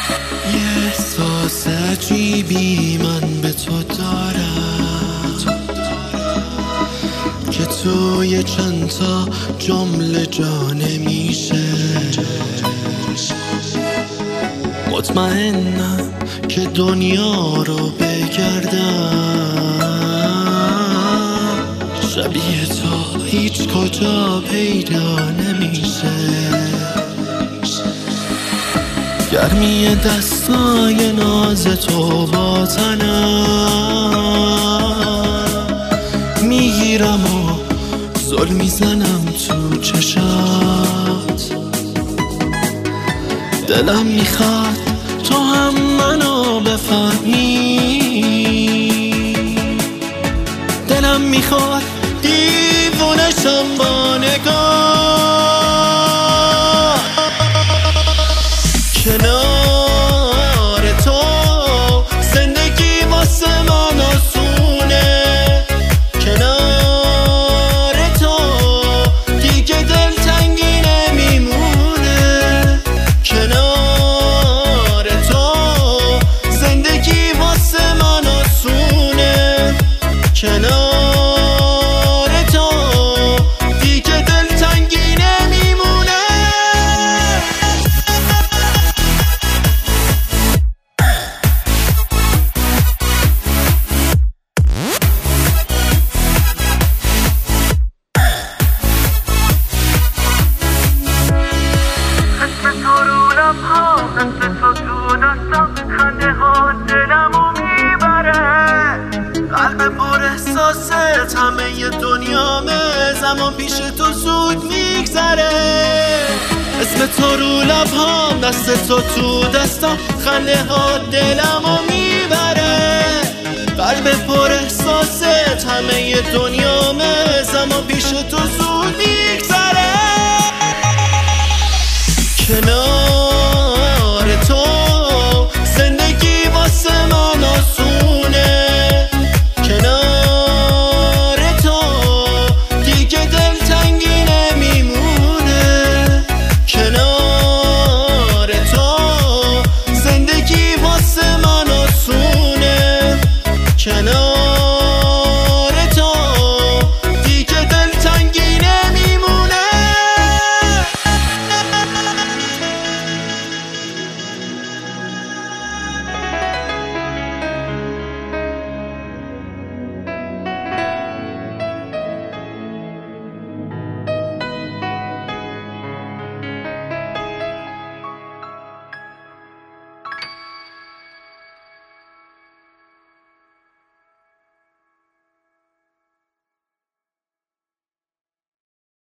یه احساس عجیبی من به تو دارم که توی چند تا جمله جا نمیشه. مطمئنم که دنیا رو بگردم شبیه تو هیچ کجا پیدا نمیشه. گرمی دستای ناز تو با تنم میگیرم و زل میزنم تو چشات. دلم میخواد تو هم منو بفهمی، دلم میخواد دیوونشم با نگاه. کنار تو زندگی واسه من آسونه، کنار تو دیگه دلتنگی نمیمونه. کنار تو زندگی واسه من آسونه، کنار تو دیگه دلتنگی نمیمونه. قلب پر احساست همه دنیامه، زمان پیش تو زود میگذره. اسم تو رو لبهام، دست تو تو دستام، خنده ها دلمو میبره. قلب پر احساست همه دنیامه، زمان پیش تو زود میگذره. کنار